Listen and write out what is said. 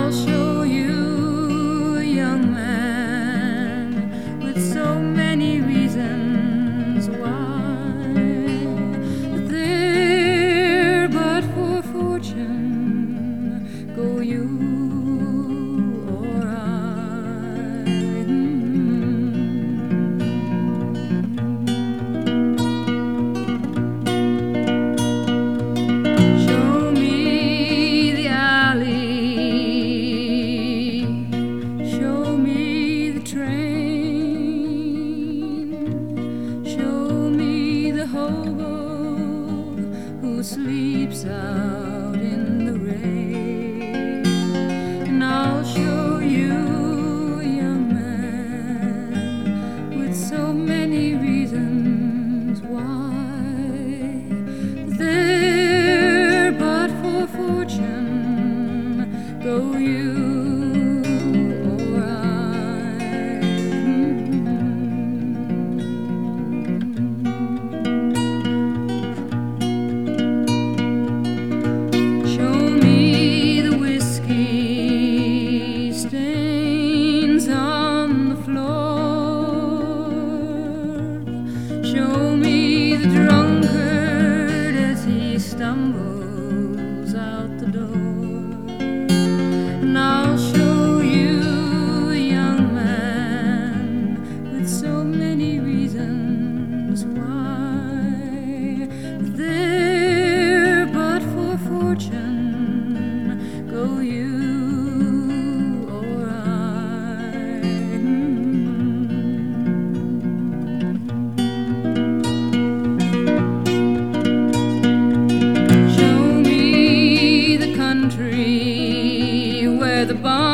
I'll show you a young man with so many reasons why, there but for fortune go you or I. Show me the alley, show me the train, show me the hobo who sleeps out in the rain, and I'll show you a young man with so many reasons why, there but for fortune go you or I. Show me the whiskey stains on the floor, show me the drunkard as he stumbles out the door, and I'll show you a young man with so many reasons why, there but for fortune go you or I. Show me the country where the barn